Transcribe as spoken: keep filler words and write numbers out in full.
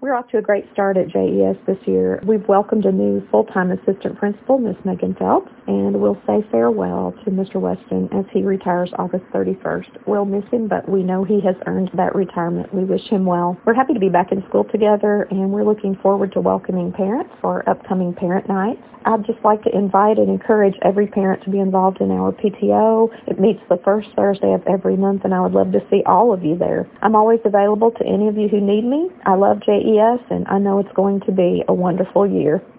we're off to a great start at J E S this year. We've welcomed a new full-time assistant principal, Miss Megan Phelps, and we'll say farewell to Mister Weston as he retires August thirty-first. We'll miss him, but we know he has earned that retirement. We wish him well. We're happy to be back in school together, and we're looking forward to welcoming parents for upcoming parent nights. I'd just like to invite and encourage every parent to be involved in our P T O. It meets the first Thursday of every month, and I would love to see all of you there. I'm always available to any of you who need me. I love J E S, and I know it's going to be a wonderful year.